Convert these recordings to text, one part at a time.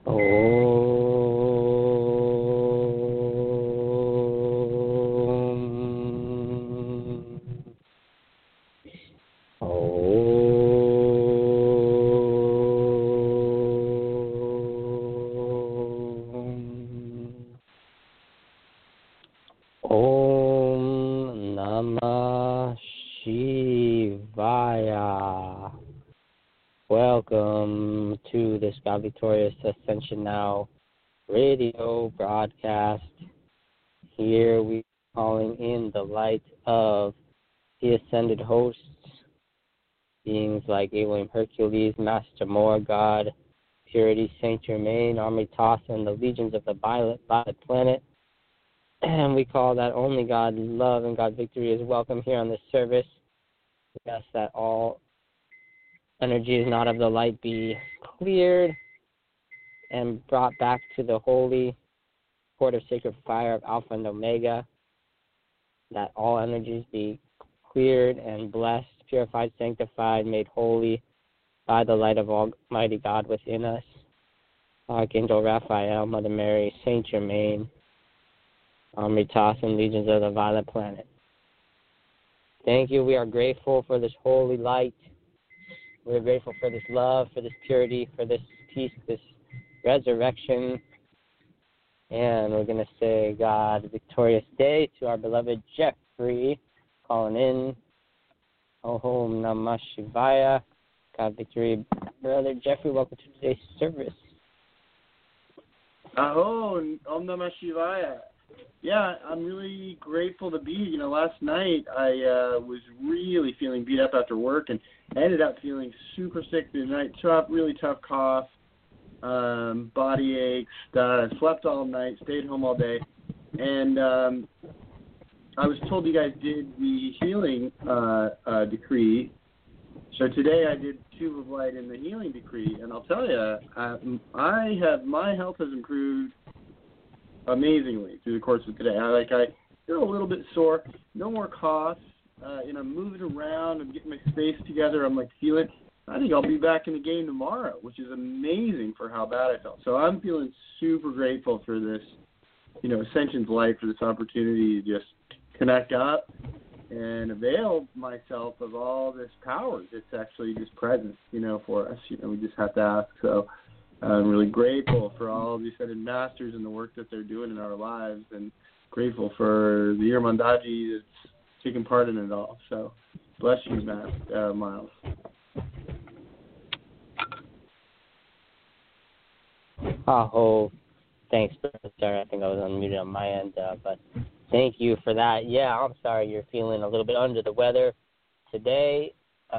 Om Namah Shivaya. Welcome to this God Victorious Ascension Now radio broadcast. Here we are calling in the light of the ascended hosts, beings like Abraham Hercules, Master Morgod, Purity, Saint Germain, Amritsar, and the legions of the violet planet. And we call that only God love and God victory is welcome here on this service. We ask that all energy is not of the light be cleared and brought back to the holy court of sacred fire of Alpha and Omega, that all energies be cleared and blessed, purified, sanctified, made holy by the light of Almighty God within us. Archangel Raphael, Mother Mary, Saint Germain, Amritas, and legions of the violet planet. Thank you. We are grateful for this holy light. We're grateful for this love, for this purity, for this peace, this resurrection. And we're going to say God victorious day to our beloved Jeffrey calling in. Om Namah Shivaya. God victory. Brother Jeffrey, welcome to today's service. Om Namah Shivaya. Yeah, I'm really grateful to be here. Last night I was really feeling beat up after work and ended up feeling super sick through the night. Really tough cough, body aches. Slept all night, stayed home all day. And I was told you guys did the healing decree. So today I did Tube of Light in the healing decree. And I'll tell you, my health has improved amazingly through the course of today. I feel a little bit sore, no more coughs, I'm moving around, I'm getting my space together, I think I'll be back in the game tomorrow, which is amazing for how bad I felt. So I'm feeling super grateful for this, Ascension's Light, for this opportunity to just connect up and avail myself of all this power that's actually just present, for us. We just have to ask. So I'm really grateful for all of these ascended masters and the work that they're doing in our lives, and grateful for the Irmandaji that's taking part in it all. So bless you, Miles. Oh, thanks, brother. Sorry, I think I was unmuted on my end, but thank you for that. Yeah, I'm sorry you're feeling a little bit under the weather today.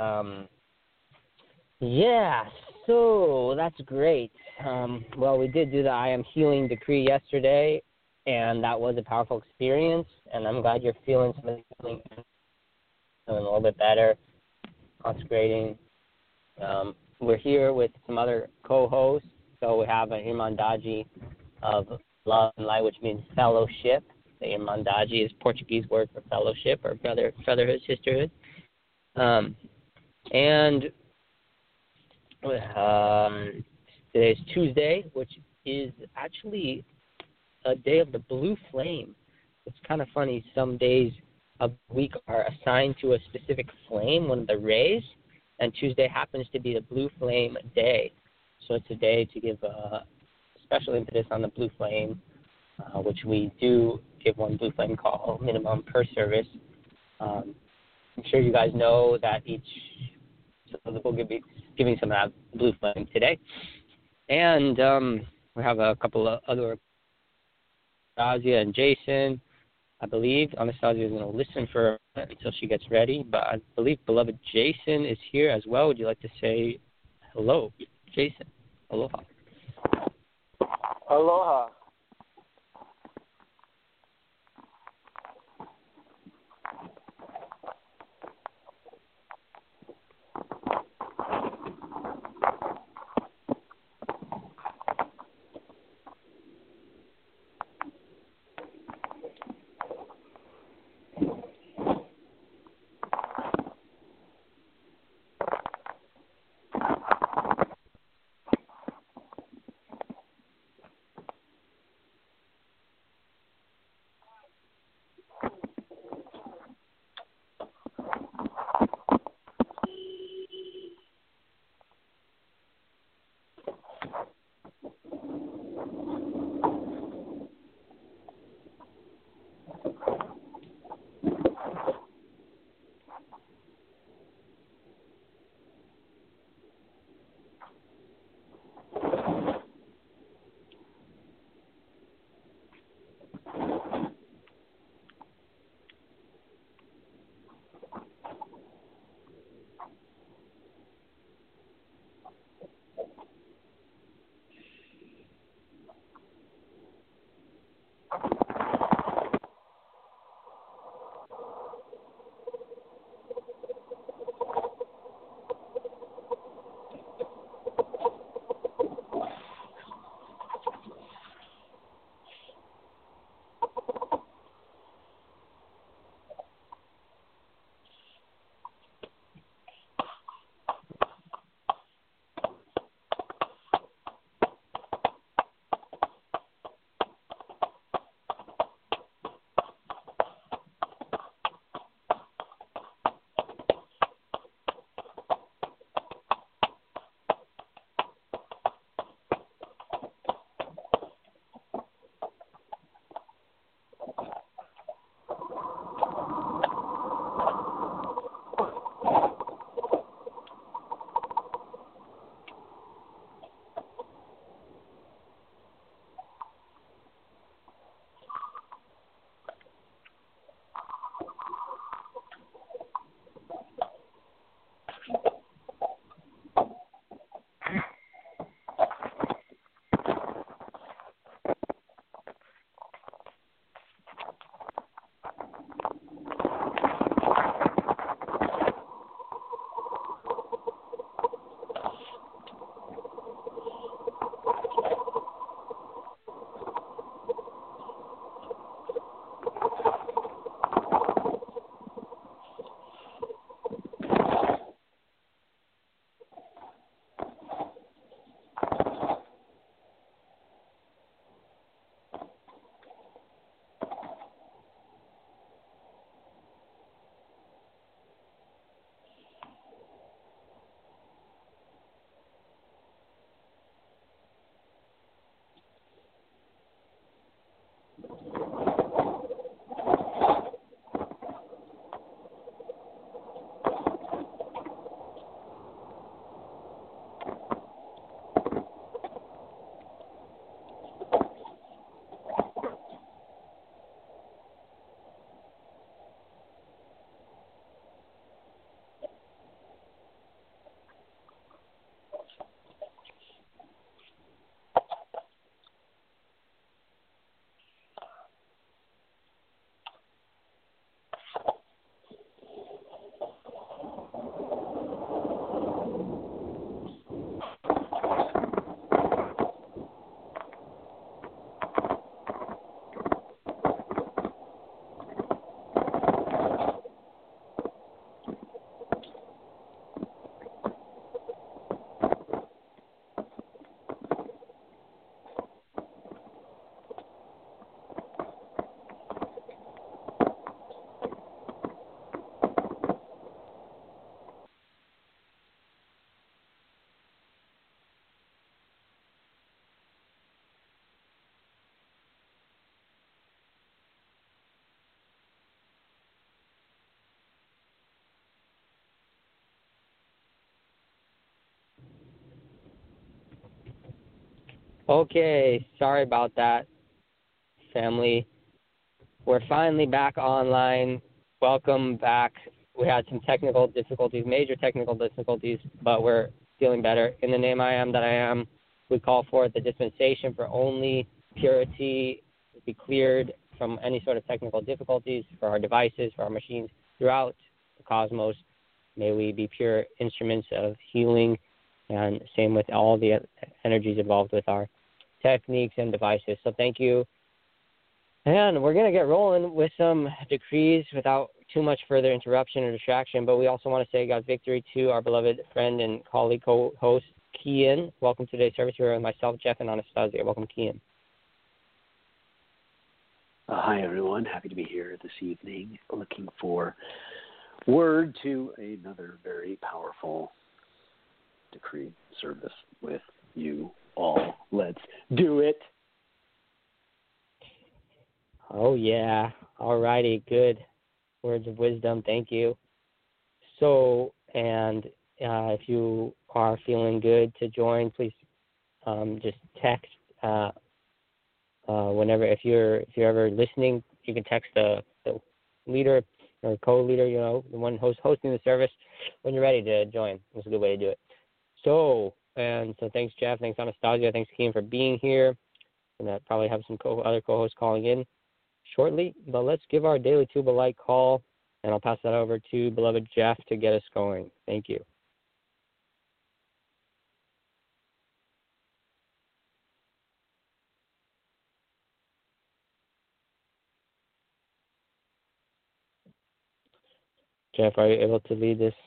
Yeah, so that's great. Well, we did do the I Am Healing decree yesterday, and that was a powerful experience, and I'm glad you're feeling some of the healing, feeling a little bit better, consecrating. We're here with some other co-hosts, so we have an Irmandaji of love and light, which means fellowship. The Irmandaji is Portuguese word for fellowship or brotherhood, sisterhood. And today's Tuesday, which is actually a day of the blue flame. It's kind of funny. Some days of the week are assigned to a specific flame, one of the rays, and Tuesday happens to be the blue flame day. So it's a day to give a special impetus on the blue flame, which we do give one blue flame call minimum per service. I'm sure you guys know that so we'll be giving some of that blue flame today. And we have a couple of other, Anastasia and Jason. I believe Anastasia is going to listen for a minute until she gets ready, but I believe beloved Jason is here as well. Would you like to say hello, Jason? Aloha. Aloha. Okay, sorry about that, family. We're finally back online. Welcome back. We had some technical difficulties, major technical difficulties, but we're feeling better. In the name I am that I am, we call forth the dispensation for only purity to be cleared from any sort of technical difficulties for our devices, for our machines throughout the cosmos. May we be pure instruments of healing, and same with all the energies involved with our techniques and devices. So thank you. And we're going to get rolling with some decrees without too much further interruption or distraction. But we also want to say God's victory to our beloved friend and colleague co-host, Kian. Welcome to today's service. We're with myself, Jeff, and Anastasia. Welcome, Kian. Hi, everyone. Happy to be here this evening. Looking for word to another very powerful decree service with you all. Let's do it. Oh, yeah. All righty. Good words of wisdom. Thank you. So, and if you are feeling good to join, please just text whenever. If you're ever listening, you can text the leader or co-leader, the one hosting the service, when you're ready to join. That's a good way to do it. So thanks, Jeff. Thanks, Anastasia. Thanks, Keem, for being here. And I probably have some other co-hosts calling in shortly. But let's give our daily Tube of Light call, and I'll pass that over to beloved Jeff to get us going. Thank you. Jeff, are you able to lead this?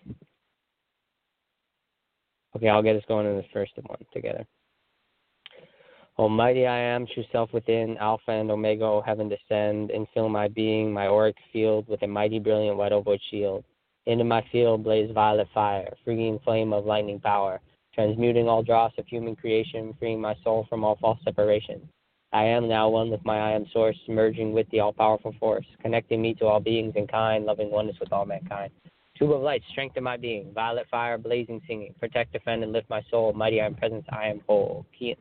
Okay, I'll get us going in the first one together. Almighty I am, true self within, Alpha and Omega, O heaven descend, and fill my being, my auric field, with a mighty brilliant white ovoid shield. Into my field blaze violet fire, freeing flame of lightning power, transmuting all dross of human creation, freeing my soul from all false separation. I am now one with my I am source, merging with the all-powerful force, connecting me to all beings in kind, loving oneness with all mankind. Tube of light, strengthen my being, violet fire, blazing singing, protect, defend, and lift my soul, mighty I am presence, I am whole. Kean.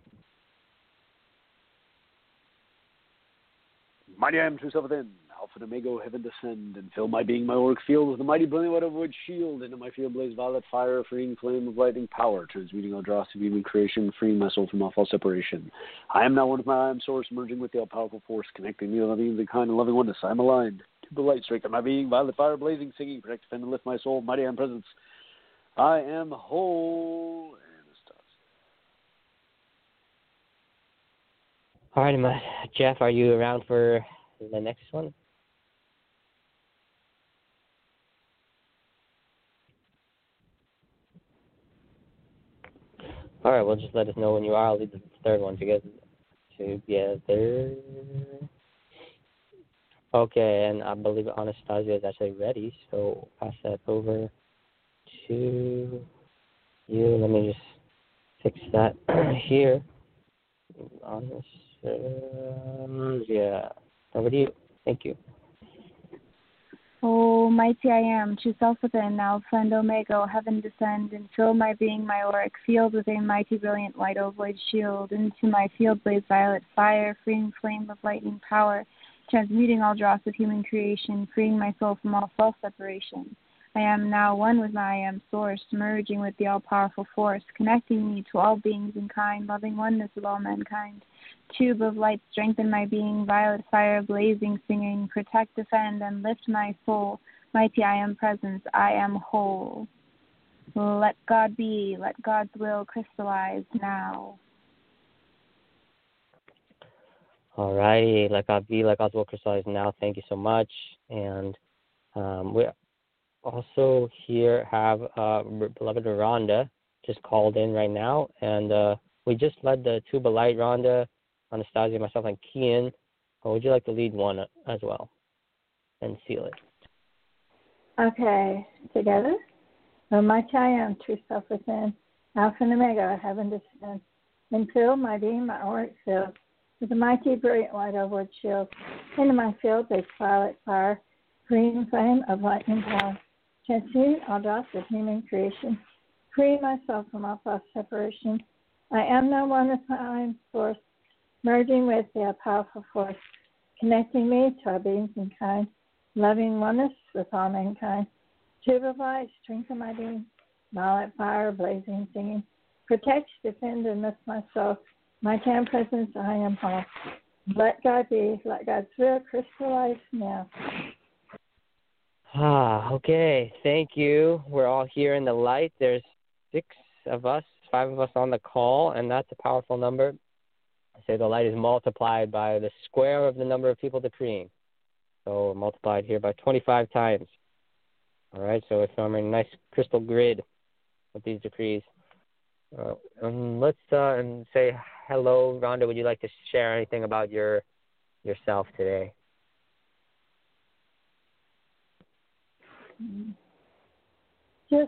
Mighty I am, true self within, Alpha and Omega, heaven descend, and fill my being, my auric field, with the mighty brilliant white ovoid shield. Into my field blaze violet fire, freeing flame of lightning power, transmuting all dross of human creation, freeing my soul from all false separation. I am now one with my I am source, merging with the all-powerful force, connecting me to all beings in kind and loving oneness. I am aligned. Tube of light, strengthen my being, violet fire, blazing, singing, protect, defend, and lift my soul, mighty I am presence. I am whole. All right, Jeff, are you around for the next one? All right, well, just let us know when you are. I'll lead the third one together. Okay, and I believe Anastasia is actually ready, so pass that over to you. Let me just fix that here. Yeah, over to you. Thank you. Oh, mighty I am, true self within, Alpha and Omega, heaven descend, and fill my being, my auric field, with a mighty brilliant white ovoid shield. Into my field blaze violet fire, freeing flame of lightning power, transmuting all dross of human creation, freeing my soul from all false separation. I am now one with my I am source, merging with the all-powerful force, connecting me to all beings in kind, loving oneness with all mankind. Tube of light, strengthen my being, violet fire, blazing, singing, protect, defend, and lift my soul. Mighty I am presence, I am whole. Let God be, let God's will crystallize now. All righty, let God be, let God's will crystallize now. Thank you so much. And we also here have beloved Rhonda just called in right now, and we just led the Tube of Light. Rhonda, Anastasia, myself, and Kian. Would you like to lead one as well and seal it? Okay, together. Mighty I am, true self within, Alpha and Omega, heaven descend, and fill my being, my auric field, with a mighty brilliant white ovoid shield. Into my field there's violet fire, green flame of lightning power, transmuting all dross of human creation, freeing myself from all false separation. I am now one with my I am source, merging with the powerful force, connecting me to our beings in kind, loving oneness with all mankind. Tube of light, strengthen my being, violet fire, blazing, singing, protect, defend, and lift my soul. My time presence, I am whole. Let God be, let God's will crystallize now. Okay, thank you. We're all here in the light. There's 5 of us on the call, and that's a powerful number. I say the light is multiplied by the square of the number of people decreeing. So multiplied here by 25 times. All right, so it's forming a nice crystal grid with these decrees. Let's and say hello, Rhonda. Would you like to share anything about yourself today? Just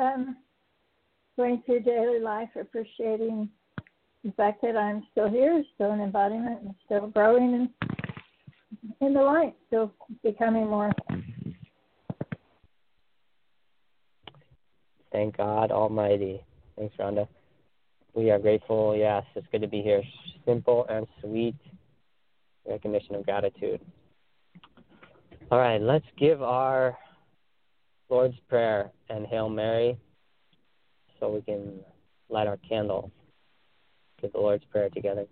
going through daily life, appreciating the fact that I'm still here, still an embodiment, and still growing in the light, still becoming more. Thank God Almighty. Thanks, Rhonda. We are grateful. Yes, it's good to be here. Simple and sweet recognition of gratitude. All right, let's give our Lord's Prayer and Hail Mary so we can light our candle. Give the Lord's Prayer together.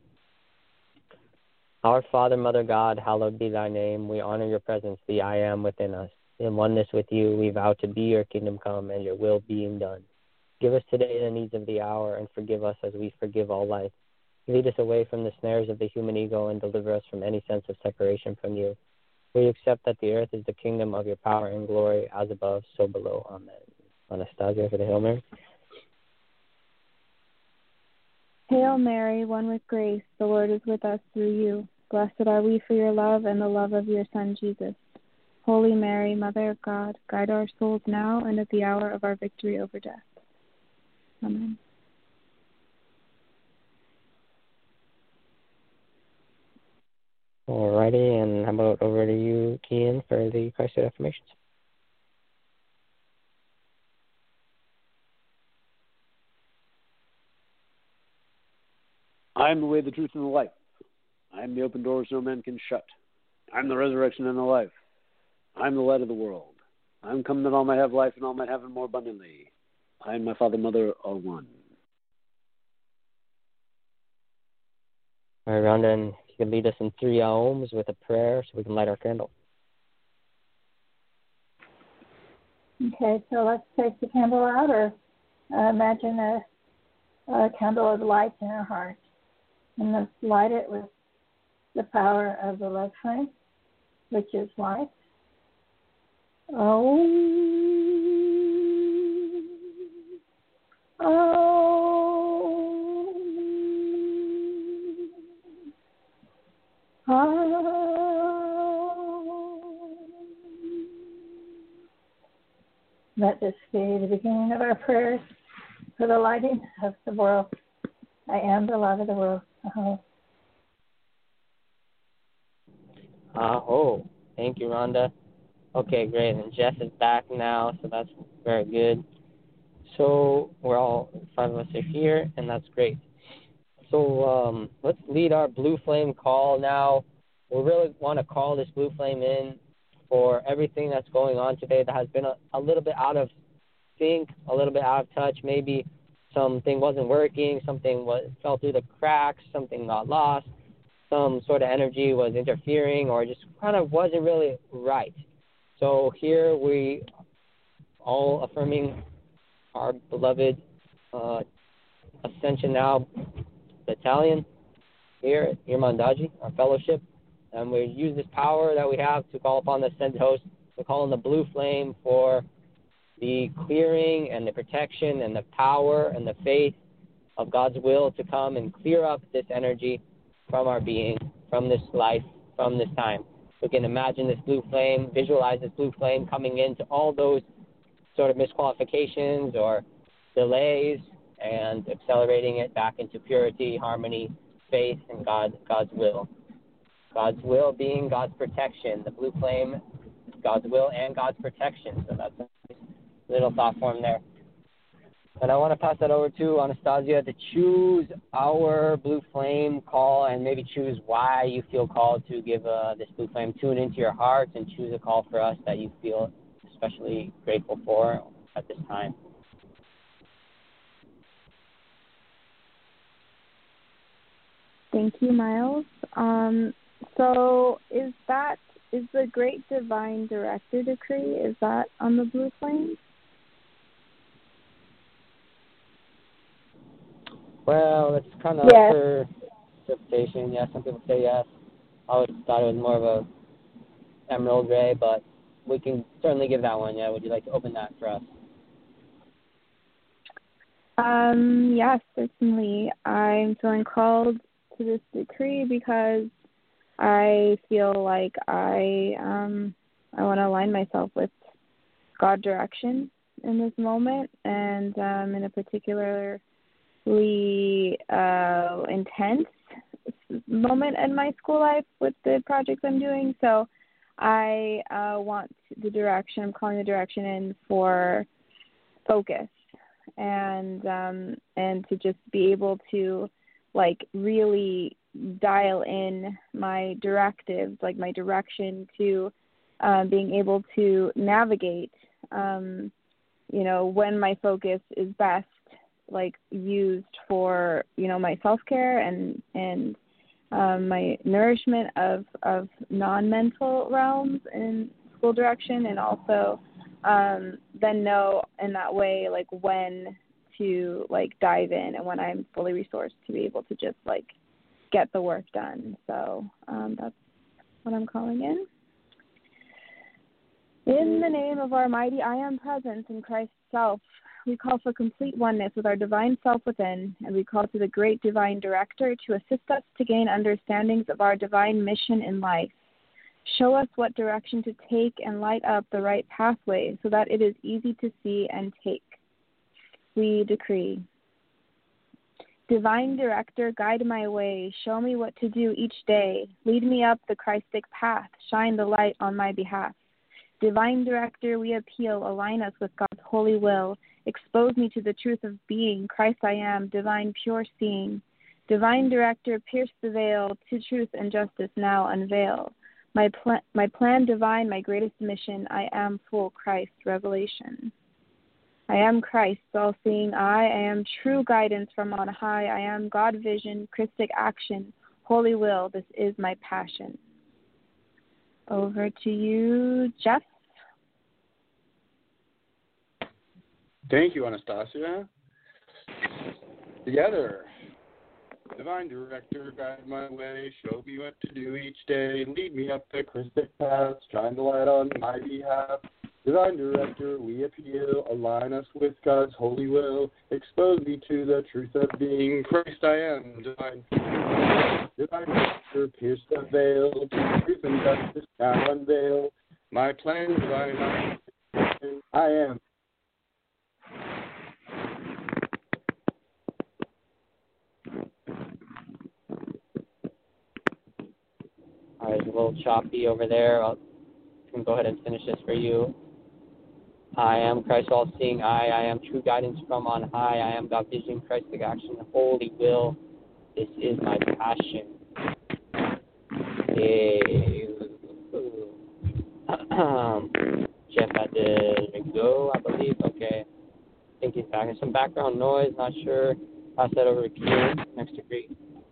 Our Father, Mother God, hallowed be thy name. We honor your presence, the I am within us. In oneness with you, we vow to be your kingdom come and your will being done. Give us today the needs of the hour and forgive us as we forgive all life. Lead us away from the snares of the human ego and deliver us from any sense of separation from you. We accept that the earth is the kingdom of your power and glory, as above, so below. Amen. Anastasia for the Hail Mary. Hail Mary, one with grace, the Lord is with us through you. Blessed are we for your love and the love of your Son, Jesus. Holy Mary, Mother of God, guide our souls now and at the hour of our victory over death. Amen. All righty, and how about over to you, Kian, for the Christ affirmations. I am the way, the truth, and the life. I am the open doors no man can shut. I am the resurrection and the life. I am the light of the world. I am come that all might have life and all might have it more abundantly. I and my Father and Mother are one. All right, Rhonda, and you can lead us in 3 ohms with a prayer so we can light our candle. Okay, so let's take the candle out, or imagine a candle of light in our heart. And let's light it with the power of the love flame, which is light. Oh, oh, oh. Let this be the beginning of our prayers for the lighting of the world. I am the light of the world. Aho. Aho. Thank you, Rhonda. Okay, great. And Jess is back now, so that's very good. So we're all 5 of us are here, and that's great. So let's lead our blue flame call now. We really want to call this blue flame in for everything that's going on today that has been a little bit out of sync, a little bit out of touch. Maybe something wasn't working, something fell through the cracks, something got lost, some sort of energy was interfering or just kind of wasn't really right. So here we all affirming our beloved Ascension Now Battalion here at Irmandaji, our fellowship. And we use this power that we have to call upon the Ascended Host, to call in the blue flame for the clearing and the protection and the power and the faith of God's will to come and clear up this energy from our being, from this life, from this time. We can imagine this blue flame, visualize this blue flame coming into all those sort of misqualifications or delays and accelerating it back into purity, harmony, faith, and God's will. God's will being God's protection. The blue flame, God's will and God's protection. So that's a little thought form there. And I want to pass that over to Anastasia to choose our blue flame call and maybe choose why you feel called to give this blue flame. Tune into your heart and choose a call for us that you feel especially grateful for at this time. Thank you, Miles. So is the Great Divine Director Decree, is that on the blue flame? Well, it's kind of Yes. for interpretation. Yeah, some people say yes. I always thought it was more of a emerald gray, but we can certainly give that one. Yeah, would you like to open that for us? Yes, certainly. I'm feeling called to this decree because I feel like I want to align myself with God direction in this moment, and in a particularly intense moment in my school life with the projects I'm doing. So I want the direction, I'm calling the direction in for focus and to just be able to like really dial in my directives, like my direction to being able to navigate, when my focus is best, like used for, my self-care and my nourishment of non-mental realms in school direction, and also then know in that way, like when to like dive in and when I'm fully resourced to be able to just like get the work done. So that's what I'm calling in. In the name of our mighty I Am Presence in Christ's self, we call for complete oneness with our divine self within, and we call to the great divine director to assist us to gain understandings of our divine mission in life. Show us what direction to take and light up the right pathway so that it is easy to see and take. We decree. Divine director, guide my way. Show me what to do each day. Lead me up the Christic path. Shine the light on my behalf. Divine director, we appeal. Align us with God's holy will. Expose me to the truth of being. Christ I am, divine pure seeing. Divine director, pierce the veil. To truth and justice now unveil. My plan divine, my greatest mission. I am full Christ revelation. I am Christ, all-seeing I am true guidance from on high. I am God vision, Christic action, holy will. This is my passion. Over to you, Jeff. Thank you, Anastasia. Together. Divine director, guide my way, show me what to do each day, lead me up the Christic path, shine the light on my behalf. Divine director, we appeal, align us with God's holy will, expose me to the truth of being. Christ I am, divine director, pierce the veil, to truth and justice now unveil. My plan, divine, I am. All right, it's a little choppy over there. I can go ahead and finish this for you. I am Christ all-seeing I am true guidance from on high. I am God vision, Christic action, holy will. This is my passion. Jeff had to go, I believe. Okay. I think he's back. There's some background noise, not sure. Pass that over to Q, next degree.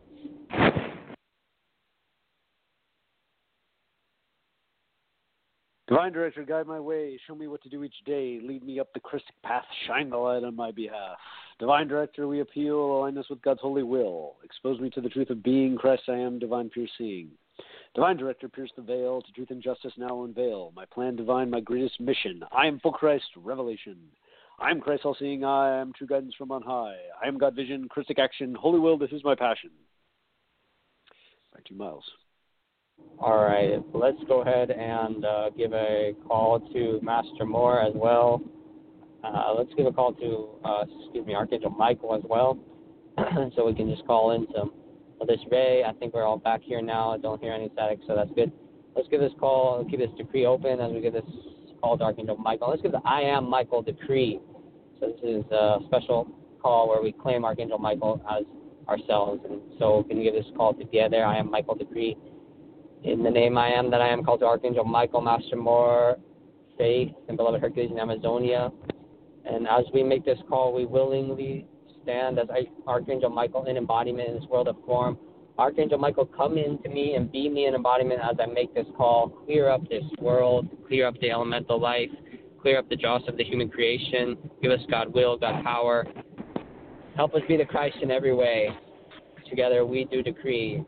Divine director, guide my way. Show me what to do each day. Lead me up the Christic path. Shine the light on my behalf. Divine director, we appeal. Align us with God's holy will. Expose me to the truth of being. Christ I am, divine pure seeing. Divine director, pierce the veil. To truth and justice now unveil. My plan divine, my greatest mission. I am full Christ, revelation. I am Christ all-seeing I am true guidance from on high. I am God vision, Christic action, holy will. This is my passion. Back to you, Miles. All right, let's go ahead and give a call to Master Moore as well. Let's give a call to, Archangel Michael as well, so we can just call in some of this Ray. I think we're all back here now. I don't hear any static, so that's good. Let's give this call, keep this decree open as we give this call to Archangel Michael. Let's give the I Am Michael decree. So this is a special call where we claim Archangel Michael as ourselves. And so we can give this call together. I Am Michael decree. In the name I am that I am, called to Archangel Michael, Master Moore, Faith, and beloved Hercules in Amazonia. And as we make this call, we willingly stand as Archangel Michael in embodiment in this world of form. Archangel Michael, come into me and be me in embodiment as I make this call. Clear up this world, clear up the elemental life, clear up the jaws of the human creation. Give us God will, God power. Help us be the Christ in every way. Together we do decree.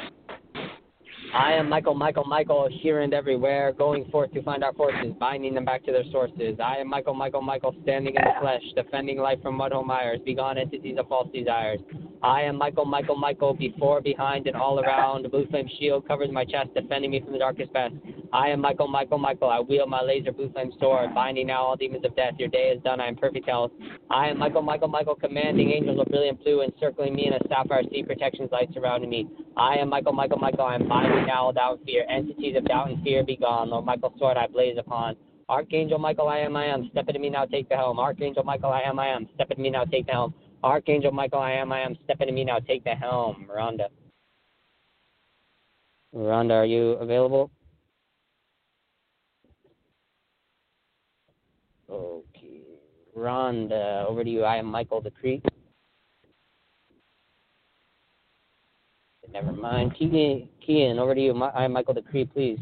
I am Michael, here and everywhere, going forth to find our forces, binding them back to their sources. I am Michael, standing in the flesh, defending life from mud home mires, begone entities of false desires. I am Michael, before, behind, and all around. The blue flame shield covers my chest, defending me from the darkest past. I am Michael, I wield my laser blue flame sword, binding now all demons of death. Your day is done, I am perfect health. I am Michael, commanding angels of brilliant blue, encircling me in a sapphire sea, protection's light surrounding me. I am Michael, I am binding now without fear. Entities of doubt and fear be gone. Lord Michael's sword I blaze upon. Archangel Michael, I am. Step into me now, take the helm. Archangel Michael, I am. Step into me now, take the helm. Archangel Michael, I am. Step into me now, take the helm. Rhonda. Rhonda, are you available? Okay. Rhonda, over to you. I am Michael the Cree. Never mind. Kean, over to you. I am Michael the Cree, please.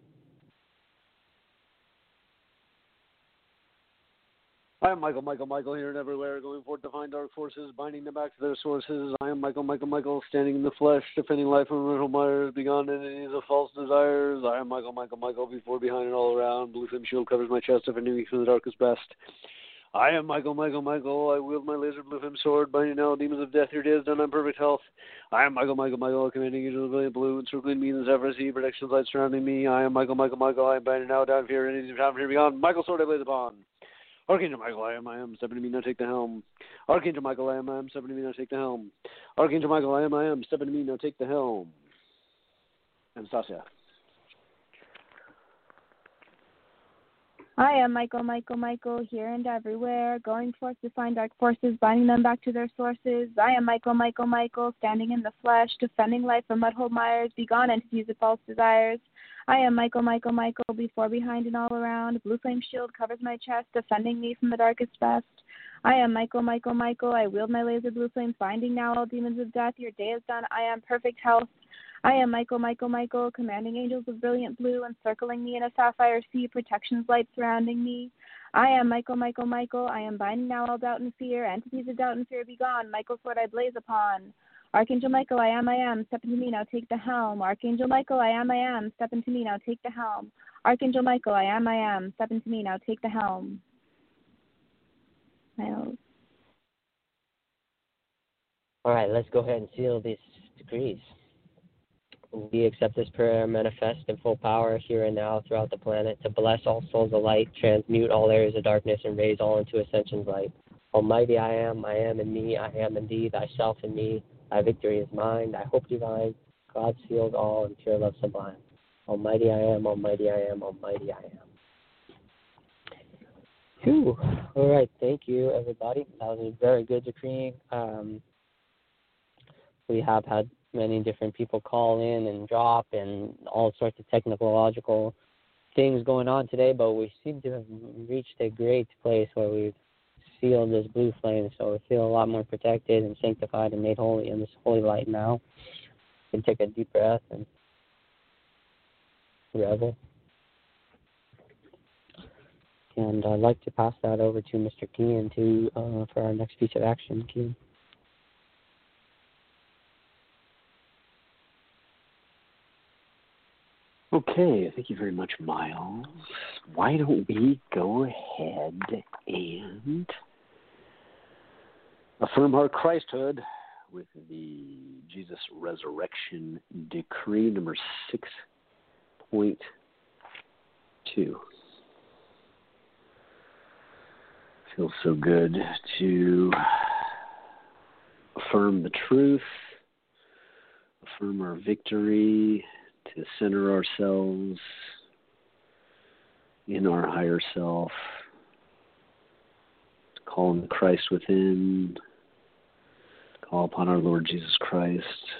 I am Michael here and everywhere, going forth to find dark forces, binding them back to their sources. I am Michael, standing in the flesh, defending life from mortal mires, begone enemies of false desires. I am Michael, before, behind, and all around. Blue flame shield covers my chest, defending me from the darkest best. I am Michael. I wield my laser blue flame sword, binding all demons of death. Your day is done on perfect health. I am Michael, commanding angels of brilliant blue, encircling me in the zephyr sea, protections light surrounding me. I am Michael. I am binding now down fear, enemies of time here beyond. Michael, sword I blaze upon. Archangel Michael, I am. Step into me now, take the helm. Archangel Michael, I am. Step into me now, take the helm. Archangel Michael, I am. Step into me now, take the helm. Anastasia. I am Michael, here and everywhere, going forth to find dark forces, binding them back to their sources. I am Michael, standing in the flesh, defending life from mudhole mires, begone entities of false desires. I am Michael, before, behind, and all around. Blue flame shield covers my chest, defending me from the darkest best. I am Michael, I wield my laser blue flames, binding now all demons of death. Your day is done, I am perfect health. I am Michael, commanding angels of brilliant blue, encircling me in a sapphire sea, protection's light surrounding me. I am Michael, I am binding now all doubt and fear, entities of doubt and fear be gone, Michael's sword I blaze upon. Archangel Michael, I am, step into me now, take the helm. Archangel Michael, I am, step into me now, take the helm. Archangel Michael, I am, step into me now, take the helm. All right, let's go ahead and seal these decrees. We accept this prayer, manifest in full power here and now throughout the planet to bless all souls of light, transmute all areas of darkness, and raise all into ascension's light. Almighty I am in me, I am in thee, thyself in me, thy victory is mine, thy hope divine, God seals all in pure love sublime. Almighty I am, almighty I am, almighty I am. Whew. All right, thank you, everybody. That was a very good decree. We have had many different people call in and drop and all sorts of technological things going on today, but we seem to have reached a great place where we've sealed this blue flame, so we feel a lot more protected and sanctified and made holy in this holy light now. You can take a deep breath and revel. And I'd like to pass that over to Mr. Kean for our next piece of action. Kean. Okay, thank you very much, Miles. Why don't we go ahead and affirm our Christhood with the Jesus Resurrection Decree number 6.2. Feels so good to affirm the truth, affirm our victory, to center ourselves in our higher self, to call on the Christ within, call upon our Lord Jesus Christ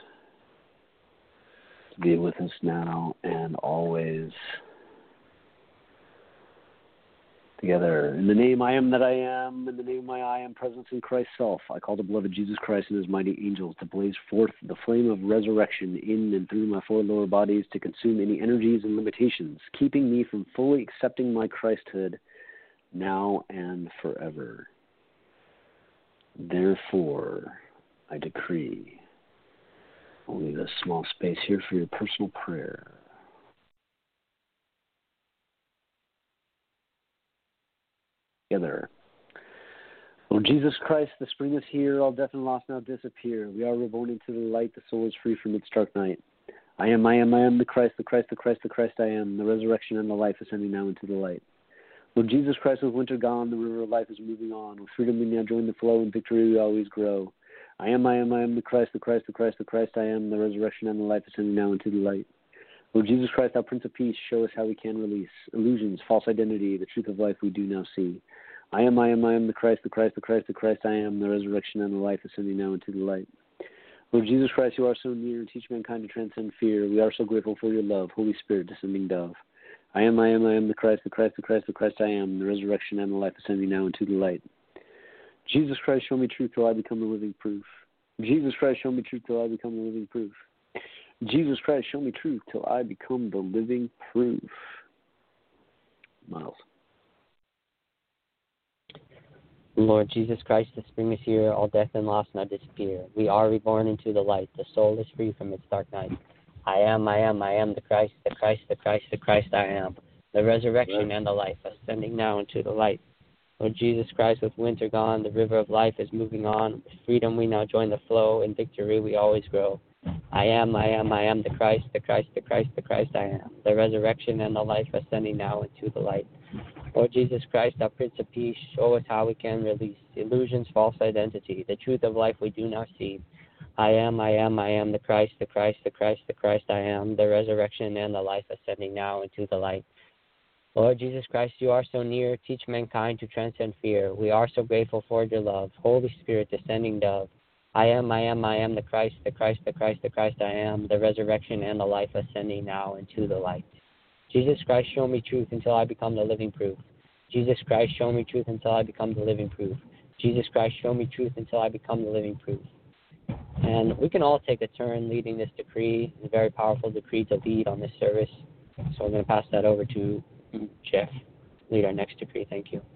to be with us now and always. Together, in the name I am that I am, in the name of my I am presence in Christ's self, I call the beloved Jesus Christ and his mighty angels to blaze forth the flame of resurrection in and through my four lower bodies to consume any energies and limitations, keeping me from fully accepting my Christhood now and forever. Therefore, I decree, I'll leave a small space here for your personal prayer. Together. Lord Jesus Christ, the spring is here, all death and loss now disappear. We are reborn into the light, the soul is free from its dark night. I am the Christ, the Christ I am, the resurrection and the life ascending now into the light. Lord Jesus Christ, with winter gone, the river of life is moving on. With freedom we now join the flow, and victory we always grow. I am the Christ, the Christ I am, the resurrection and the life ascending now into the light. Lord Jesus Christ, thou Prince of Peace, show us how we can release illusions, false identity, the truth of life we do now see. I am the Christ, the Christ, the Christ, the Christ I am, the resurrection and the life ascending now into the light. Lord Jesus Christ, you are so near, teach mankind to transcend fear. We are so grateful for your love, Holy Spirit, descending dove. I am the Christ, the Christ, the Christ, the Christ I am, the resurrection and the life ascending now into the light. Jesus Christ, show me truth till I become the living proof. Jesus Christ, show me truth till I become the living proof. Jesus Christ, show me truth till I become the living proof. Miles. Lord Jesus Christ, the spring is here, all death and loss now disappear. We are reborn into the light, the soul is free from its dark night. I am the Christ, the Christ, the Christ, the Christ I am, the resurrection and the life, ascending now into the light. Lord Jesus Christ, with winter gone, the river of life is moving on. With freedom we now join the flow, in victory we always grow. I am the Christ, the Christ, the Christ, the Christ I am, the resurrection and the life, ascending now into the light. Lord Jesus Christ, our Prince of Peace, show us how we can release illusions, false identity, the truth of life we do now see. I am the Christ, the Christ, the Christ, the Christ I am, the resurrection and the life, ascending now into the light. Lord Jesus Christ, you are so near, teach mankind to transcend fear. We are so grateful for your love, Holy Spirit, descending dove. I am the Christ, the Christ, the Christ, the Christ I am, the resurrection and the life, ascending now into the light. Jesus Christ, show me truth until I become the living proof. Jesus Christ, show me truth until I become the living proof. Jesus Christ, show me truth until I become the living proof. And we can all take a turn leading this decree, a very powerful decree to lead on this service. So I'm going to pass that over to Jeff, lead our next decree. Thank you.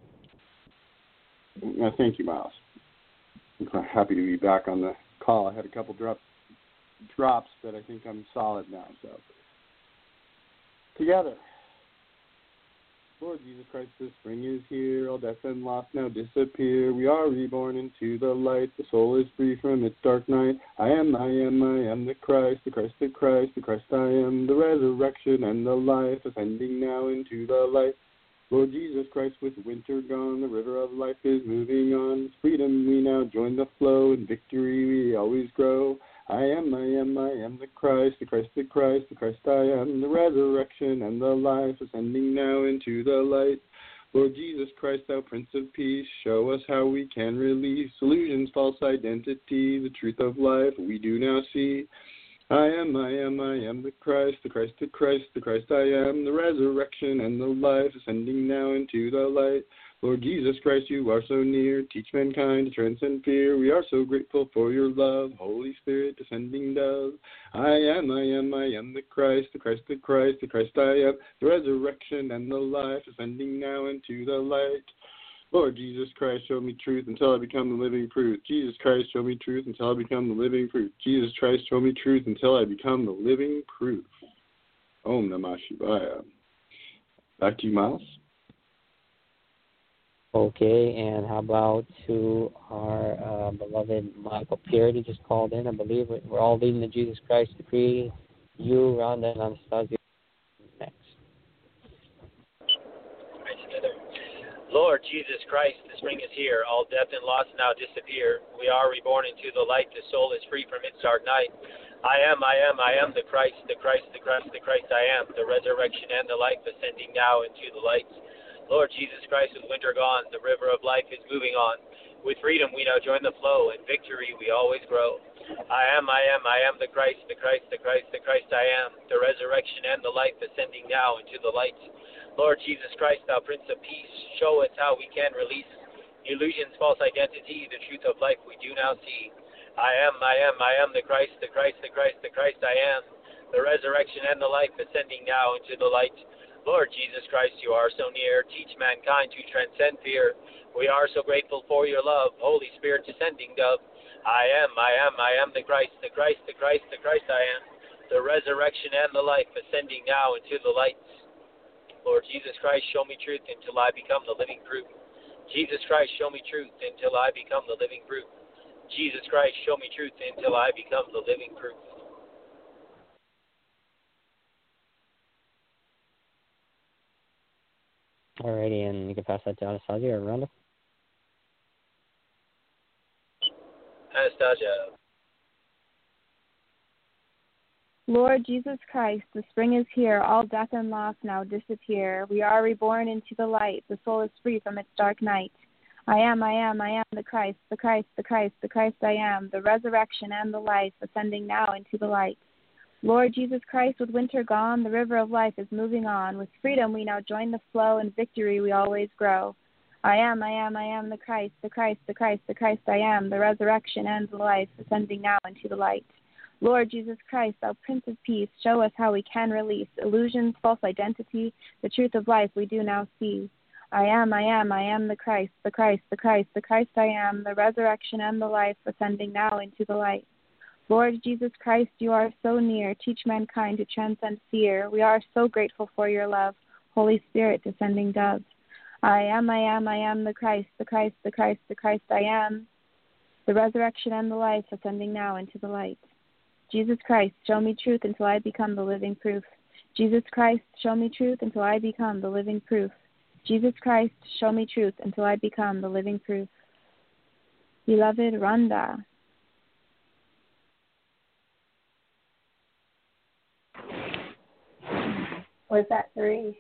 Thank you, Miles. I'm quite happy to be back on the call. I had a couple drops, but I think I'm solid now. So, together. Lord Jesus Christ, the spring is here, all death and loss now disappear. We are reborn into the light, the soul is free from its dark night. I am the Christ, the Christ, the Christ, the Christ I am, the resurrection and the life, ascending now into the light. Lord Jesus Christ, with winter gone, the river of life is moving on. With freedom we now join the flow, in victory we always grow. I am the Christ, the Christ, the Christ, the Christ I am, the resurrection and the life, ascending now into the light. Lord Jesus Christ, thou Prince of Peace, show us how we can release illusions, false identity, the truth of life we do now see. I am the Christ, the Christ, the Christ, the Christ I am, the resurrection and the life, ascending now into the light. Lord Jesus Christ, you are so near, teach mankind to transcend fear. We are so grateful for your love, Holy Spirit, descending dove. I am the Christ, the Christ, the Christ, the Christ I am, the resurrection and the life, ascending now into the light. Lord Jesus Christ, show me truth until I become the living proof. Jesus Christ, show me truth until I become the living proof. Jesus Christ, show me truth until I become the living proof. Om Namah Shivaya. Back to you, Miles. Okay, and how about to our beloved Michael Pierre? He just called in. I believe we're all leading the Jesus Christ decree. You, Rhonda, and Anastasia next. Right together. Lord Jesus Christ, the spring is here. All death and loss now disappear. We are reborn into the light. The soul is free from its dark night. I am the Christ, the Christ, the Christ, the Christ I am, the resurrection and the life, ascending now into the light. Lord Jesus Christ, with winter gone, the river of life is moving on. With freedom we now join the flow, in victory we always grow. I am the Christ, the Christ, the Christ, the Christ I am, the resurrection and the life, ascending now into the light. Lord Jesus Christ, thou Prince of Peace, show us how we can release illusions, false identity, the truth of life we do now see. I am the Christ, the Christ, the Christ, the Christ I am, the resurrection and the life, ascending now into the light. Lord Jesus Christ, you are so near, teach mankind to transcend fear. We are so grateful for your love, Holy Spirit, descending dove. I am the Christ, the Christ, the Christ, the Christ I am, the resurrection and the life, ascending now into the light. Lord Jesus Christ, show me truth until I become the living proof. Jesus Christ, show me truth until I become the living proof. Jesus Christ, show me truth until I become the living proof. Alrighty, and you can pass that to Anastasia or Rhonda. Anastasia. Lord Jesus Christ, the spring is here, all death and loss now disappear. We are reborn into the light, the soul is free from its dark night. I am the Christ, the Christ, the Christ, the Christ I am, the resurrection and the life, ascending now into the light. Lord Jesus Christ, with winter gone, the river of life is moving on. With freedom we now join the flow, and victory we always grow. I am the Christ, the Christ, the Christ, the Christ I am, the resurrection and the life, ascending now into the light. Lord Jesus Christ, thou Prince of Peace, show us how we can release illusions, false identity, the truth of life we do now see. I am the Christ, the Christ, the Christ, the Christ I am, the resurrection and the life, ascending now into the light. Lord Jesus Christ, you are so near, teach mankind to transcend fear. We are so grateful for your love, Holy Spirit, descending dove. I am the Christ, the Christ, the Christ, the Christ I am, the resurrection and the life, ascending now into the light. Jesus Christ, show me truth until I become the living proof. Jesus Christ, show me truth until I become the living proof. Jesus Christ, show me truth until I become the living proof. Beloved Rhonda. Was that 3?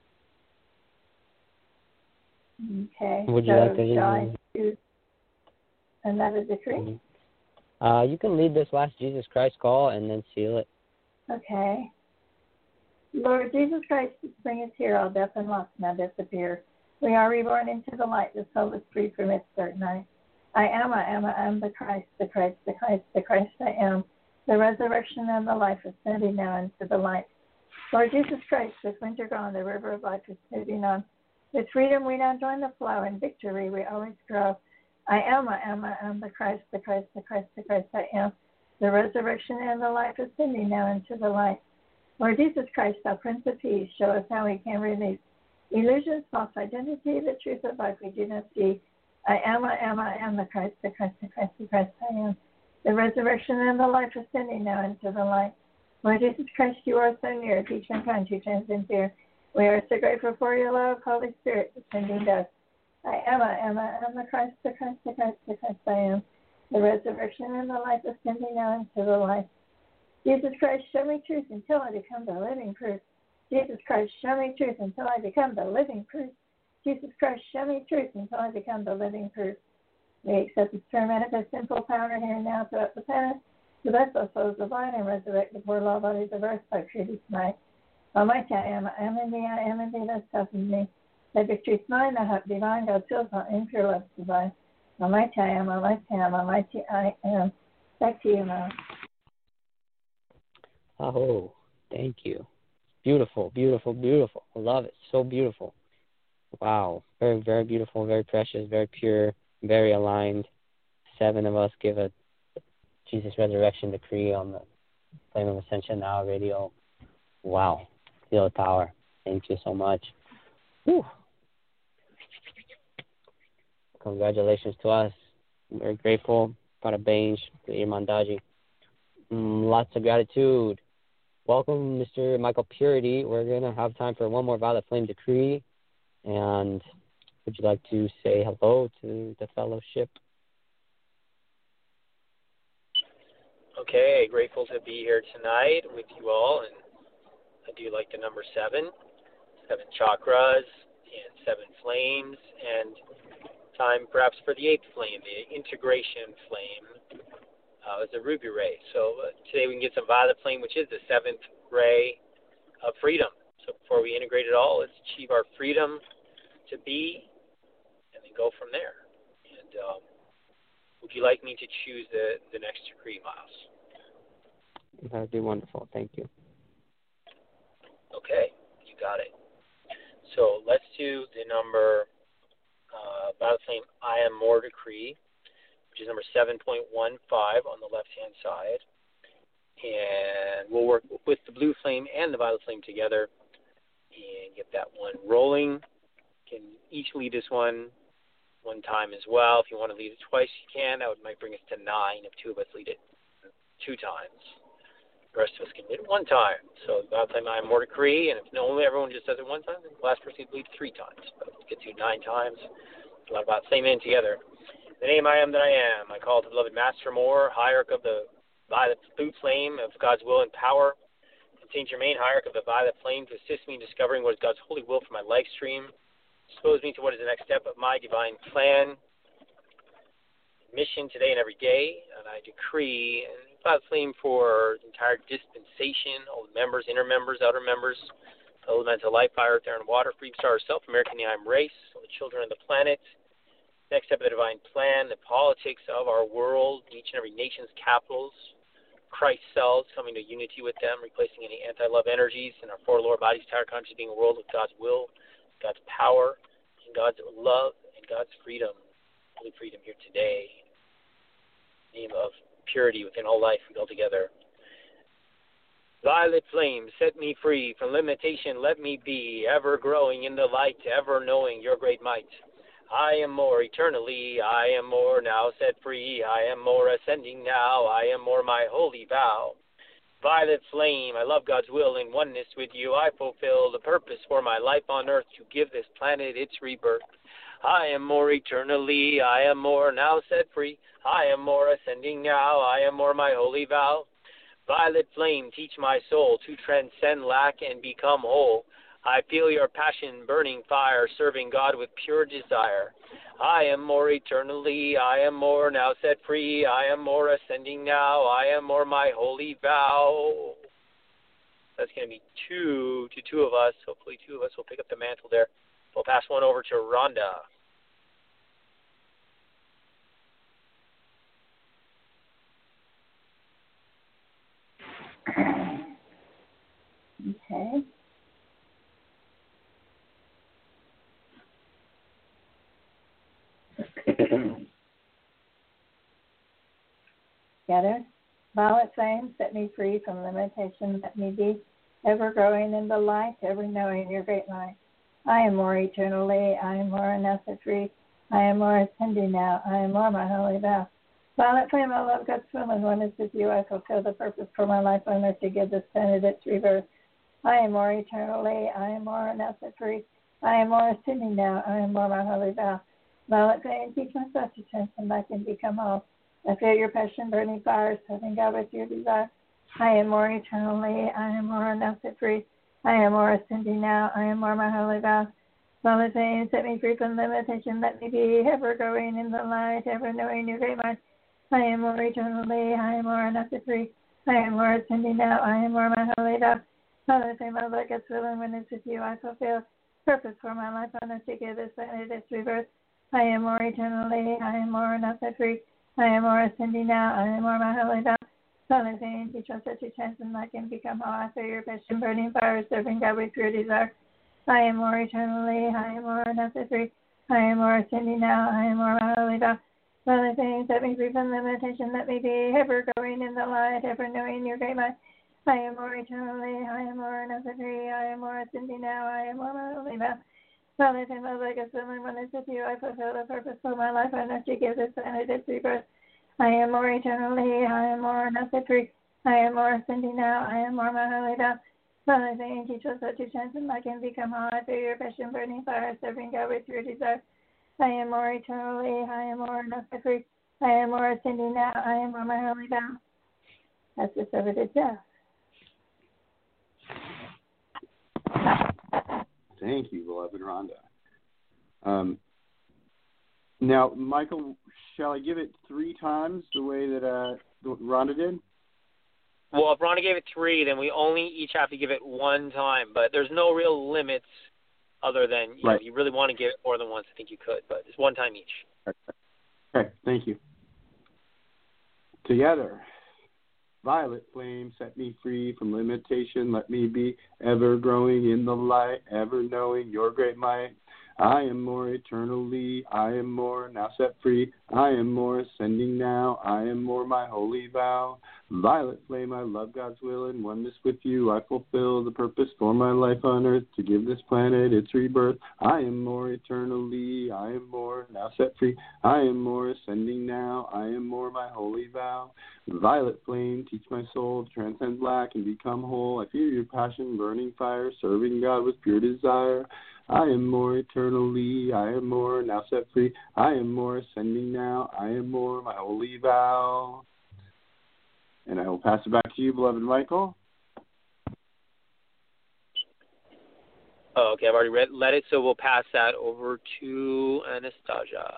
Okay. Would you like to shall I choose another decree? Mm-hmm. You can lead this last Jesus Christ call and then seal it. Okay. Lord Jesus Christ, the spring is here, all death and loss now disappear. We are reborn into the light, the soul is free from its dark night. I am the Christ, the Christ, the Christ, the Christ I am, the resurrection and the life, ascending now into the light. Lord Jesus Christ, with winter gone, the river of life is moving on. With freedom we now join the flow, and victory we always grow. I am the Christ, the Christ, the Christ, the Christ I am, the resurrection and the life, ascending now into the light. Lord Jesus Christ, thou Prince of Peace, show us how we can release illusions, false identity, the truth of life we do not see. I am the Christ, the Christ, the Christ, the Christ I am, the resurrection and the life, ascending now into the light. Lord Jesus Christ, you are so near, teach mankind to transcend fear. We are so grateful for your love, Holy Spirit, descending dust. I am the Christ, the Christ, the Christ, the Christ I am, the resurrection and the life, ascending now into the light. Jesus Christ, show me truth until I become the living proof. Jesus Christ, show me truth until I become the living proof. Jesus Christ, show me truth until I become the living proof. We accept this term manifest simple power here and now throughout the past, to bless our souls divine and resurrect the poor law bodies of earth by truth tonight. Almighty I am in thee, that's self in me. Thy victory is mine, thou art divine, God fills my impure love divine. Almighty I am, almighty I am. Back to you, Mom. Oh, thank you. Beautiful, beautiful, beautiful. I love it. So beautiful. Wow. Very, very beautiful, very precious, very pure, very aligned. 7 of us give a Jesus Resurrection decree on the Flame of Ascension Now radio. Wow. Feel the power. Thank you so much. Whew. Congratulations to us. Very grateful. Pada Bange, Irmandaji. Lots of gratitude. Welcome, Mr. Michael Purity. We're going to have time for one more Violet Flame decree. And would you like to say hello to the fellowship? Okay, grateful to be here tonight with you all. And I do like the number 7 chakras and 7 flames. And time perhaps for the 8th flame, the integration flame. It's a ruby ray. So today we can get some violet flame, which is the 7th ray of freedom. So before we integrate it all, let's achieve our freedom to be, and then go from there. And would you like me to choose the next decree, Miles? That would be wonderful. Thank you. Okay, you got it. So let's do the number violet flame I Am More decree, which is number 7.15 on the left-hand side. And we'll work with the blue flame and the violet flame together and get that one rolling. You can each lead this one time as well. If you want to lead it twice, you can. That might bring us to 9 if 2 of us lead it 2 times. The rest of us can lead it 1 time. So the violet flame I Am More decree, and if everyone just does it 1 time, then the last person can lead 3 times. But let's get to 9 times. A lot about flame in together. The name I am that I am. I call the beloved Master Moore, hierarch of the violet blue flame of God's will and power, St. Germain, hierarch of the Violet Flame, to assist me in discovering what is God's holy will for my life stream. Expose me to what is the next step of my divine plan, mission today and every day. And I decree Violet Flame for the entire dispensation, all the members, inner members, outer members, elemental life, fire, earth, air, and water, free star self, American Neime race, all the children of the planet. Next step of the divine plan, the politics of our world, each and every nation's capitals, Christ cells, coming to unity with them, replacing any anti-love energies in our four lower bodies, entire conscious being a world with God's will, God's power, and God's love, and God's freedom, holy freedom here today. In the name of purity within all life, we go together. Violet flame, set me free from limitation, let me be, ever growing in the light, ever knowing your great might. I am more eternally, I am more now set free, I am more ascending now, I am more my holy vow. Violet flame, I love God's will in oneness with you, I fulfill the purpose for my life on earth to give this planet its rebirth. I am more eternally, I am more now set free, I am more ascending now, I am more my holy vow. Violet flame, teach my soul to transcend lack and become whole. I feel your passion, burning fire, serving God with pure desire. I am more eternally, I am more now set free, I am more ascending now, I am more my holy vow. That's going to be two of us. Hopefully 2 of us will pick up the mantle there. We'll pass one over to Rhonda. Okay. Together. Violet flame, set me free from limitation, let me be ever growing in the light, ever knowing your great light. I am more eternally, I am more now set free, I am more ascending now, I am more my holy vow. Violet flame, I love God's will and oneness with you, I fulfill the purpose for my life on earth to give this planet its rebirth. I am more eternally, I am more now set free, I am more ascending now, I am more my holy vow. Violet flame, teach myself to transcend life and become all. I feel your passion, burning fire, serving God with your desire. I am more eternally, I am more now set free, I am more ascending now, I am more my holy vow. Violet flame, set me free from limitation, let me be ever growing in the light, ever knowing your great mind. I am more eternally, I am more now set free, I am more ascending now, I am more my holy vow. Violet flame, I love God's will and oneness with you, I fulfill purpose for my life on earth to give this planet its rebirth. I am more eternally, I am more now set free, I am more ascending now, I am more my holy vow. Violet flame, teach us such a chance and I can become whole. I feel your passion, burning fire, serving God with pure desire. I am more eternally, I am more now set free, I am more ascending now, I am more my holy vow. Violet flame, set me free from limitation, let me be ever growing in the light, ever knowing your great might. I am more eternally, I am more now set free, I am more ascending now, I am more my holy vow. Violet flame, I love God's will and oneness with you, I fulfill the purpose for my life on earth to give this planet its rebirth. I am more eternally, I am more now set free, I am more ascending now, I am more my holy vow. Violet flame, teach us how to transcend I can become all. I feel your passion, burning fire, serving God with your desire. I am more eternally, I am more now set free, I am more ascending now, I am more my holy vow. That's the service itself. Thank you, beloved Rhonda. Now, Michael, shall I give it 3 times the way that Rhonda did? Well, if Rhonda gave it 3, then we only each have to give it 1 time. But there's no real limits other than, right. If you really want to give it more than once, I think you could. But it's 1 time each. Okay, thank you. Together. Violet flame, set me free from limitation. Let me be ever growing in the light, ever knowing your great might. I am more eternally, I am more now set free. I am more ascending now, I am more my holy vow. Violet flame, I love God's will and oneness with you. I fulfill the purpose for my life on earth to give this planet its rebirth. I am more eternally, I am more now set free. I am more ascending now, I am more my holy vow. Violet flame, teach my soul to transcend black and become whole. I feel your passion, burning fire, serving God with pure desire. I am more eternally, I am more now set free. I am more ascending now, I am more my holy vow. And I will pass it back to you, beloved Michael. Oh, okay, I've already read it, so we'll pass that over to Anastasia.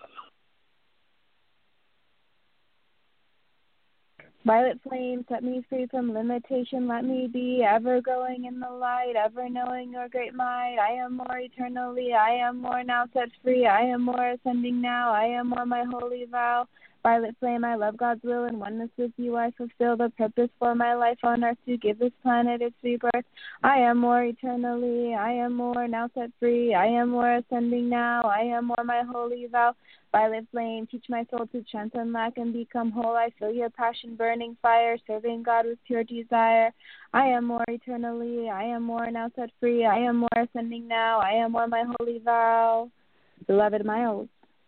Violet flame, set me free from limitation. Let me be ever going in the light, ever knowing your great might. I am more eternally. I am more now set free. I am more ascending now. I am more my holy vow. Violet flame, I love God's will and oneness with you. I fulfill the purpose for my life on earth to give this planet its rebirth. I am more eternally. I am more now set free. I am more ascending now. I am more my holy vow. Violet flame, teach my soul to transcend lack and become whole. I feel your passion burning fire, serving God with pure desire. I am more eternally. I am more now set free. I am more ascending now. I am more my holy vow. Beloved Miles.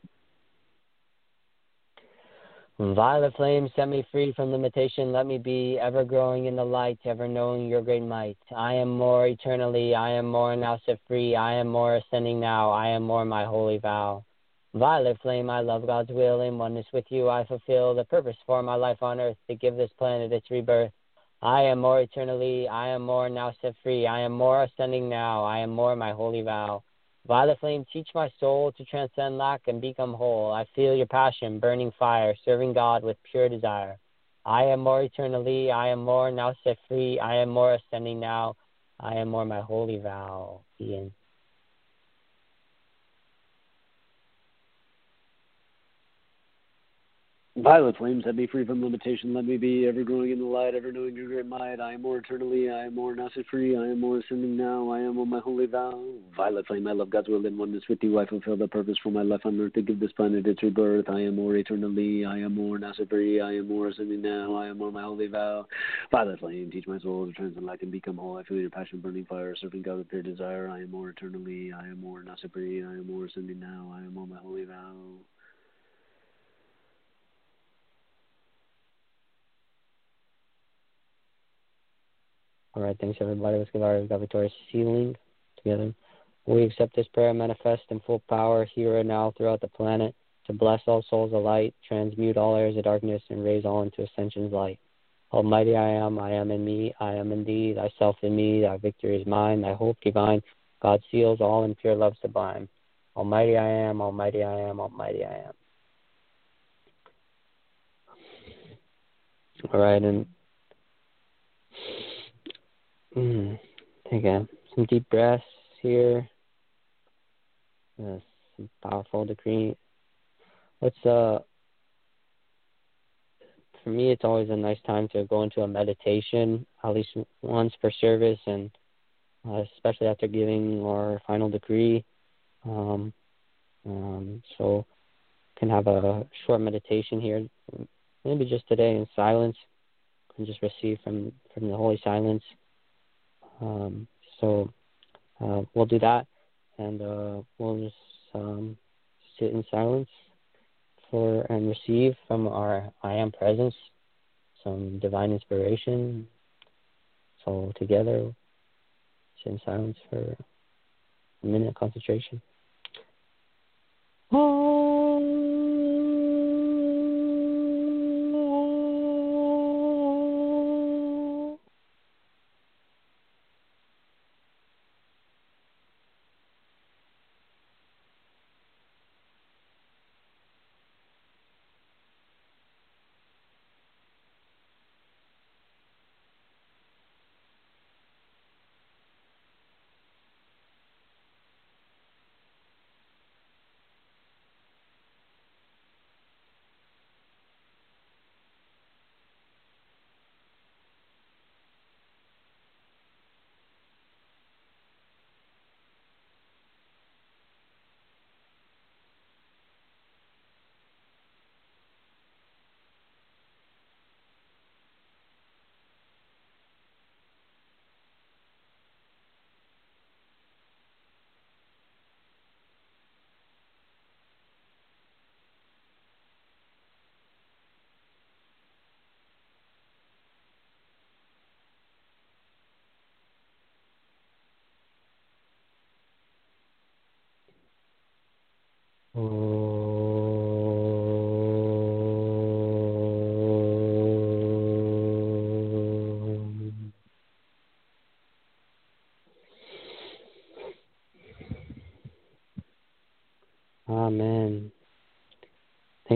Violet flame, set me free from limitation. Let me be ever growing in the light, ever knowing your great might. I am more eternally. I am more now set free. I am more ascending now. I am more my holy vow. Violet flame, I love God's will. In oneness with you, I fulfill the purpose for my life on earth to give this planet its rebirth. I am more eternally. I am more now set free. I am more ascending now. I am more my holy vow. Violet flame, teach my soul to transcend lack and become whole. I feel your passion, burning fire, serving God with pure desire. I am more eternally. I am more now set free. I am more ascending now. I am more my holy vow. Ian. Violet flame, set me free from limitation. Let me be ever growing in the light, ever knowing your great might. I am more eternally. I am more now set free. I am more ascending now. I am on my holy vow. Violet flame, I love God's will in oneness with you. I fulfill the purpose for my life on earth to give this planet its rebirth. I am more eternally. I am more now set free. I am more ascending now. I am on my holy vow. Violet flame, teach my soul to transcend lack and become whole. I feel your passion, burning fire, serving God with pure desire. I am more eternally. I am more now set free. I am more ascending now. I am on my holy vow. All right, thanks everybody. Let's give our Gavitoris sealing together. We accept this prayer manifest in full power here and now throughout the planet to bless all souls alike, transmute all airs of darkness, and raise all into ascension's light. Almighty I am in me, I am in thee, thyself in me, thy victory is mine, thy hope divine, God seals all in pure love sublime. Almighty I am, almighty I am, almighty I am. All right, and again, some deep breaths here. Some powerful decree. For me, it's always a nice time to go into a meditation, at least once per service, and especially after giving our final decree. So can have a short meditation here, maybe just today in silence, and just receive from the holy silence. We'll do that, and we'll just sit in silence and receive from our I Am presence some divine inspiration. So together, sit in silence for a minute of concentration.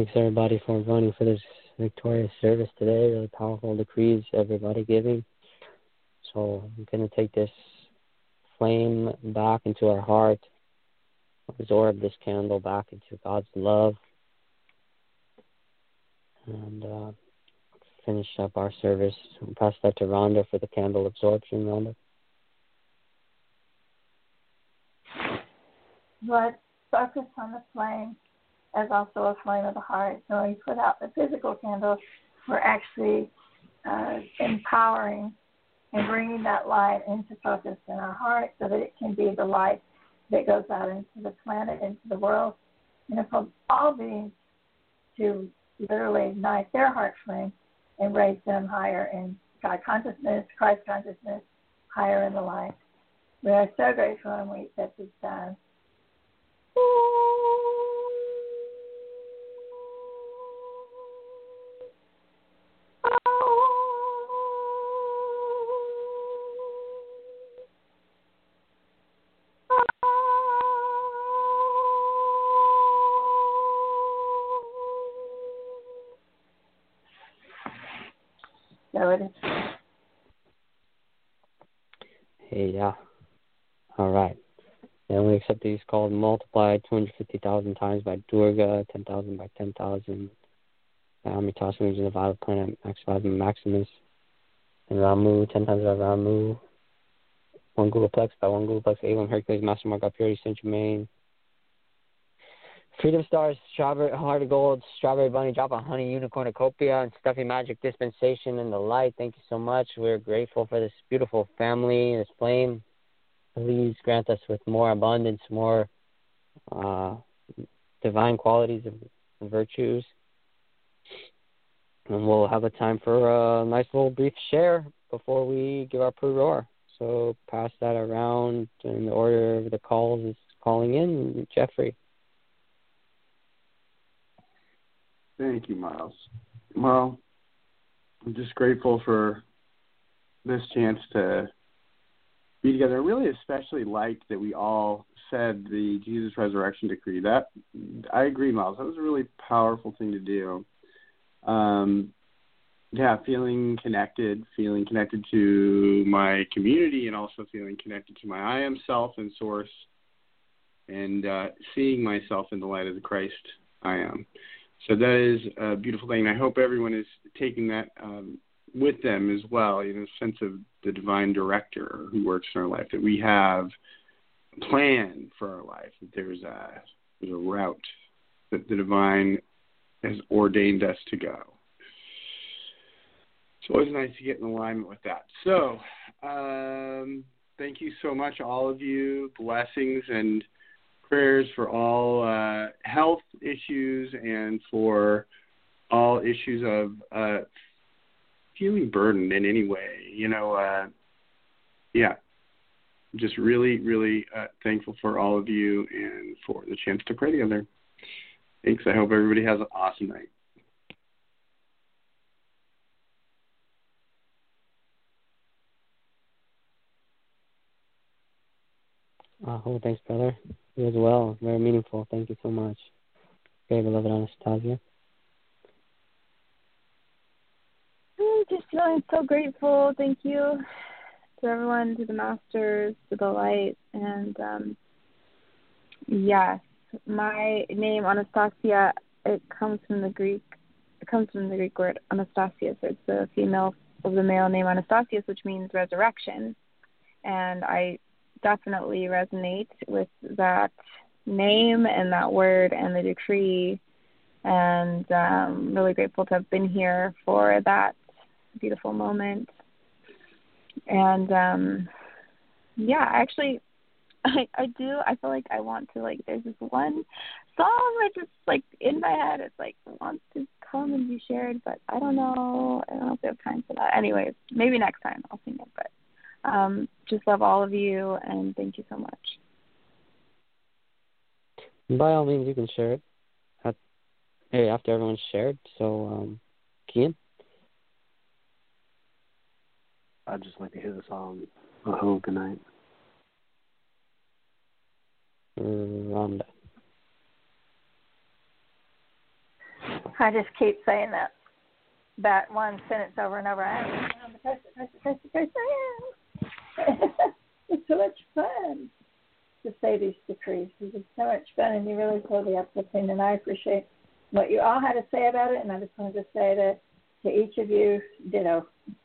Thanks, everybody, for joining for this victorious service today. Really powerful decrees, everybody giving. So I'm going to take this flame back into our heart, absorb this candle back into God's love, and finish up our service. I'll pass that to Rhonda for the candle absorption. Rhonda. Let's focus on the flame as also a flame of the heart. So when we put out the physical candle, we're actually empowering and bringing that light into focus in our heart so that it can be the light that goes out into the planet, into the world, and for all beings to literally ignite their heart flame and raise them higher in God consciousness, Christ consciousness, higher in the light. We are so grateful and we accept this time. So it is. Hey, yeah. All right. And we accept these calls multiplied 250,000 times by Durga, 10,000 by 10,000. Amitas, region of Violet Planet, Maximus, and Ramu, 10 times by Ramu. 1 Googleplex by 1 Googleplex, Avon, Hercules, Master Mark, Purity, Saint Germain. Freedom Stars, Strawberry, Heart of Gold, Strawberry Bunny, Drop of Honey, Unicornucopia, and Stuffy Magic Dispensation in the Light. Thank you so much. We're grateful for this beautiful family, this flame. Please grant us with more abundance, more divine qualities and virtues. And we'll have a time for a nice little brief share before we give our pre-roar. So pass that around in the order of the calls is calling in. Jeffrey. Thank you, Miles. Well, I'm just grateful for this chance to be together. I really especially liked that we all said the Jesus Resurrection Decree. That, I agree, Miles. That was a really powerful thing to do. Feeling connected to my community, and also feeling connected to my I am self and source, and seeing myself in the light of the Christ I am. So that is a beautiful thing. I hope everyone is taking that with them as well, in a sense of the divine director who works in our life, that we have a plan for our life, that there's a route that the divine has ordained us to go. It's always nice to get in alignment with that. So thank you so much, all of you. Blessings and prayers for all health issues and for all issues of feeling burdened in any way. Just really, really thankful for all of you and for the chance to pray together. Thanks. I hope everybody has an awesome night. Thanks, brother. You as well. Very meaningful. Thank you so much. Okay, beloved Anastasia. I'm just feeling so grateful. Thank you to everyone, to the masters, to the light. And yes, my name, Anastasia, it comes from the Greek word Anastasia. So it's the female of the male name Anastasius, which means resurrection. And I definitely resonate with that name and that word and the decree, and really grateful to have been here for that beautiful moment. And actually I feel like I want to, there's this one song that just in my head, it's wants to come and be shared, but I don't know if we have time for that. Anyways, maybe next time I'll sing it, but just love all of you, and thank you so much. By all means, you can share it after everyone's shared. So, Kian? I'd just like to hear the song, Oh, Good Night. Rhonda. I just keep saying that one sentence over and over. I am the Christ I am. It's so much fun to say these decrees. It's so much fun, and you really feel the uplifting, and I appreciate what you all had to say about it, and I just wanted to say that to each of you, ditto.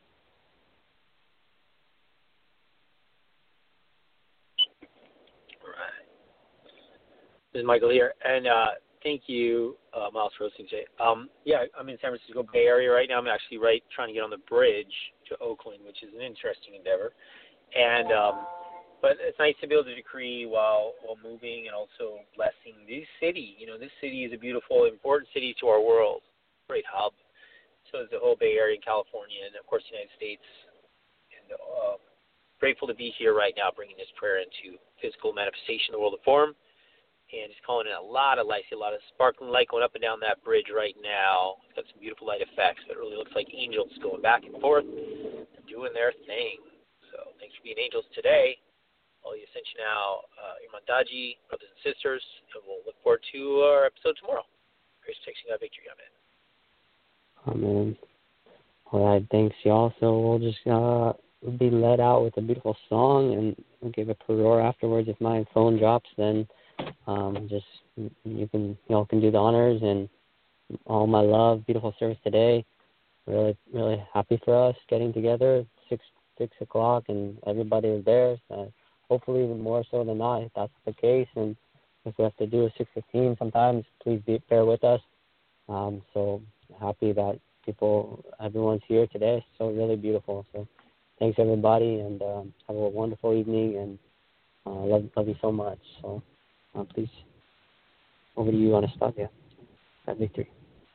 All right. This is Michael here, and thank you, Miles, for listening today. Yeah, I'm in San Francisco Bay Area right now. I'm actually trying to get on the bridge to Oakland, which is an interesting endeavor. And but it's nice to be able to decree while moving and also blessing this city. You know, this city is a beautiful, important city to our world, great hub. So is the whole Bay Area in California and, of course, the United States. And grateful to be here right now, bringing this prayer into physical manifestation of the world of form. And just calling in a lot of light, a lot of sparkling light going up and down that bridge right now. It's got some beautiful light effects, but it really looks like angels going back and forth and doing their thing. So thanks for being angels today. All the Ascension now, Imandaji, brothers and sisters, and we'll look forward to our episode tomorrow. Grace, protection, God, victory. Amen. Amen. All right, thanks, y'all. So we'll just be led out with a beautiful song, and we'll give a prayer afterwards. If my phone drops, then just y'all can do the honors, and all my love, beautiful service today. Really, really happy for us getting together. 6 o'clock, and everybody is there. So hopefully, even more so than not, if that's the case. And if we have to do a 6:15 sometimes, please bear with us. So happy that everyone's here today. So really beautiful. So thanks everybody, and have a wonderful evening. And love you so much. So please, over to you, Anastasia. God victory.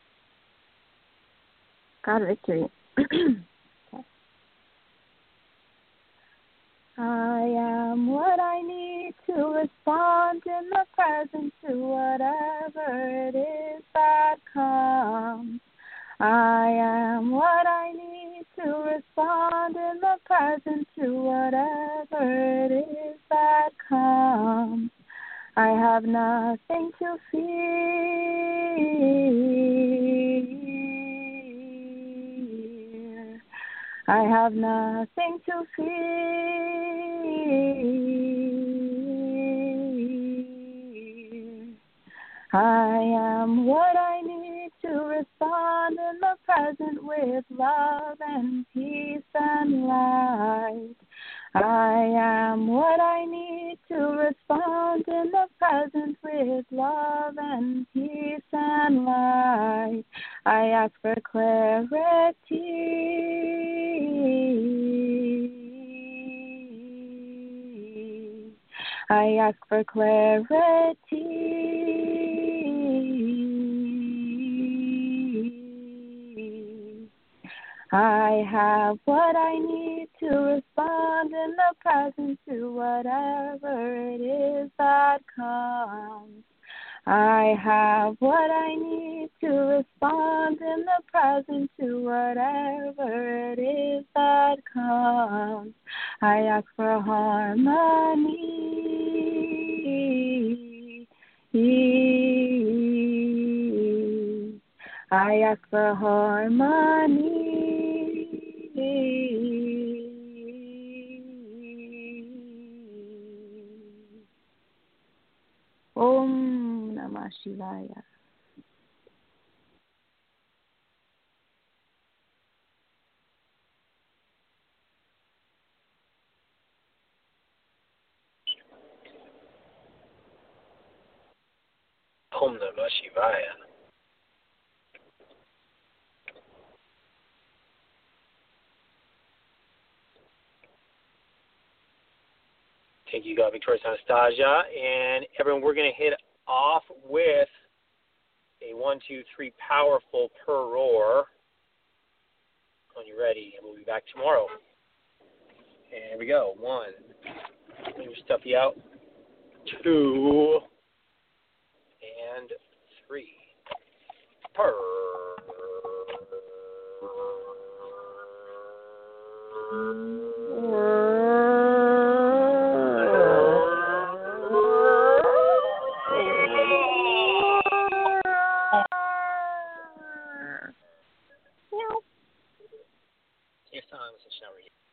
God victory. I am what I need to respond in the present to whatever it is that comes. I am what I need to respond in the present to whatever it is that comes. I have nothing to fear. I have nothing to fear. I am what I need to respond in the present with love and peace and light. I am what I need to respond in the present with love and peace and light. I ask for clarity. I ask for clarity. I have what I need to respond in the present to whatever it is that comes. I have what I need to respond in the present to whatever it is that comes. I ask for harmony. I ask for harmony. Om Namah Shivaya. Om Namah Shivaya. Thank you, God, Victorious Anastasia. And everyone, we're going to hit off with a 1, 2, 3 powerful per roar. When you're ready, and we'll be back tomorrow. And here we go. 1. Bring your stuffy out. 2. And 3. Per. Ascension Hour.